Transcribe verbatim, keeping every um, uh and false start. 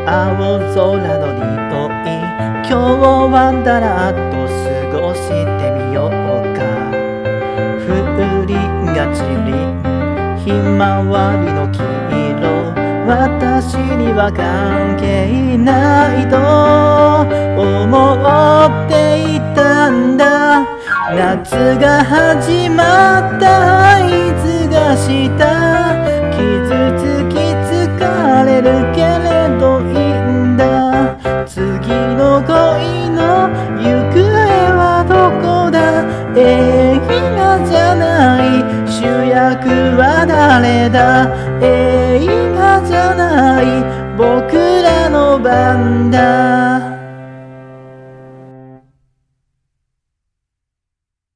青空の匂い、今日はだらっと過ごしてみようか。降りがちりひまわりの黄色、私には関係ないと思っていたんだ。夏が始まった合図がした。傷つき疲れるけれどいいんだ。次の恋の行方はどこだ。映画じゃない、主役は誰だ。映画じゃない、僕らの番だ。